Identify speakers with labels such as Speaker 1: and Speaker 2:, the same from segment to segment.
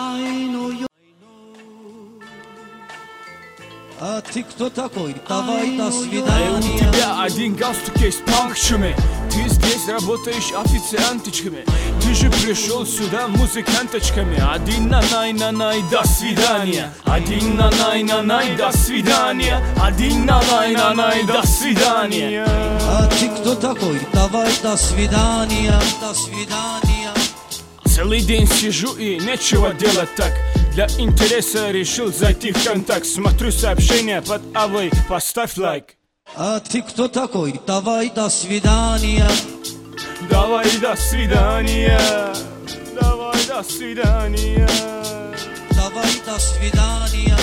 Speaker 1: А ты кто такой? Давай до
Speaker 2: У
Speaker 1: свидания.
Speaker 2: тебя один галстук есть с панкчами. Ты здесь работаешь официанточками. Ты же пришел сюда музыканточками. Один на-най, до свидания. Один на-най, до свидания. Один на-най, до свидания.
Speaker 1: А ты кто такой? Давай до свидания. До свидания.
Speaker 2: Целый день сижу и нечего делать так. Для интереса решил зайти в контакт. Смотрю сообщения под авой, поставь лайк.
Speaker 1: А ты кто такой? Давай до свидания.
Speaker 2: Давай до свидания. Давай до свидания.
Speaker 1: Давай до свидания.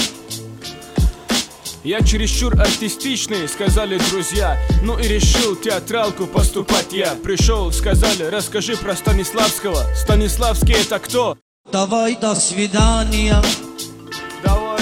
Speaker 2: Я чересчур артистичный, сказали друзья. Ну и решил театралку поступать я. Пришел, сказали, расскажи про Станиславского. Станиславский это кто?
Speaker 1: Давай до свидания.
Speaker 2: Давай.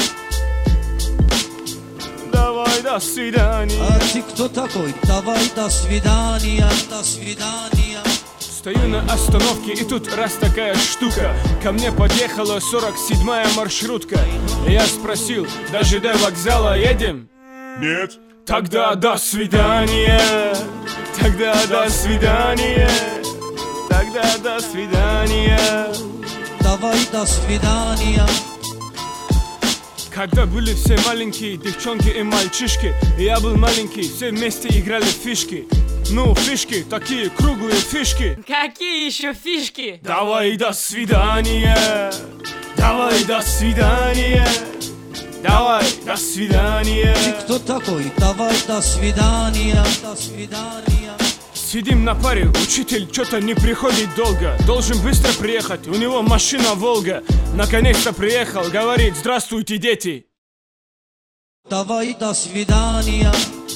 Speaker 2: Давай до свидания.
Speaker 1: А ты кто такой? Давай до свидания. До свидания.
Speaker 2: Стою на остановке, и тут раз такая штука. Ко мне подъехала 47-я маршрутка. Я спросил, до ЖД вокзала едем?
Speaker 3: Нет.
Speaker 2: Тогда до свидания. Тогда до свидания. Тогда до свидания.
Speaker 1: Давай до свидания.
Speaker 2: Когда были все маленькие девчонки и мальчишки, я был маленький, все вместе играли в фишки. Ну, фишки, такие круглые фишки.
Speaker 4: Какие еще фишки?
Speaker 2: Давай до свидания. Давай до свидания. Давай до свидания.
Speaker 1: Ты кто такой? Давай до свидания. До свидания.
Speaker 2: Сидим на паре, учитель что-то не приходит долго. Должен быстро приехать, у него машина Волга. Наконец-то приехал, говорит, здравствуйте, дети.
Speaker 1: Давай до свидания.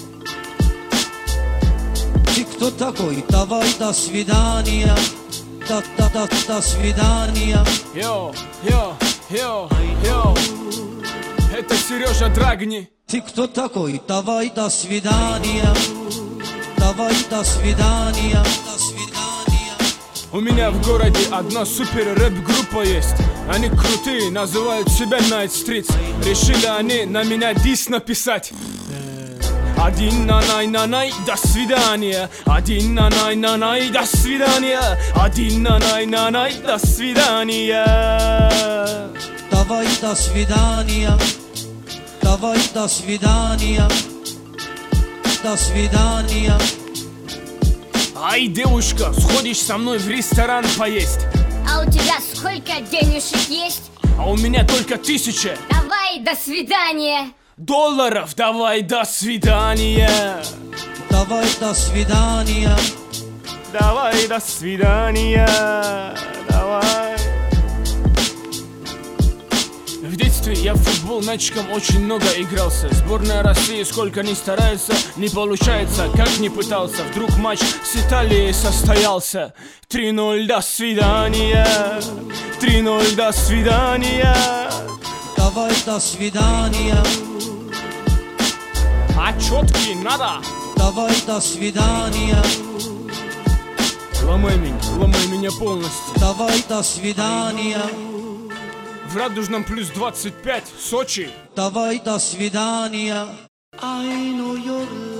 Speaker 1: Ты кто такой? Давай до свидания. До свидания.
Speaker 2: Йо, это Сережа Драгни.
Speaker 1: Ты кто такой? Давай до свидания. Давай до свидания. До свидания.
Speaker 2: У меня в городе одна супер рэп-группа есть. Они крутые, называют себя Night Streets. Решили они на меня дис написать. Один на-най, до свидания. Один на-най, до свидания. Один на-най, до свидания.
Speaker 1: Давай до свидания. Давай до свидания. До свидания.
Speaker 2: Ай, девушка, сходишь со мной в ресторан поесть?
Speaker 4: А у тебя сколько денежек есть?
Speaker 2: А у меня только 1000
Speaker 4: Давай, до свидания.
Speaker 2: долларов. Давай, до свидания.
Speaker 1: Давай до свидания.
Speaker 2: Давай, до свидания. Давай. В детстве я в футбол мячиком очень много игрался. Сборная России сколько ни старается, не получается, как ни пытался. Вдруг матч с Италией состоялся. 3-0, до свидания. 3-0, до свидания.
Speaker 1: Давай до свидания.
Speaker 2: А четкий надо.
Speaker 1: Давай до свидания.
Speaker 2: Ломай меня полностью.
Speaker 1: Давай до свидания.
Speaker 2: В Радужном плюс 25, Сочи.
Speaker 1: Давай до свидания. I know your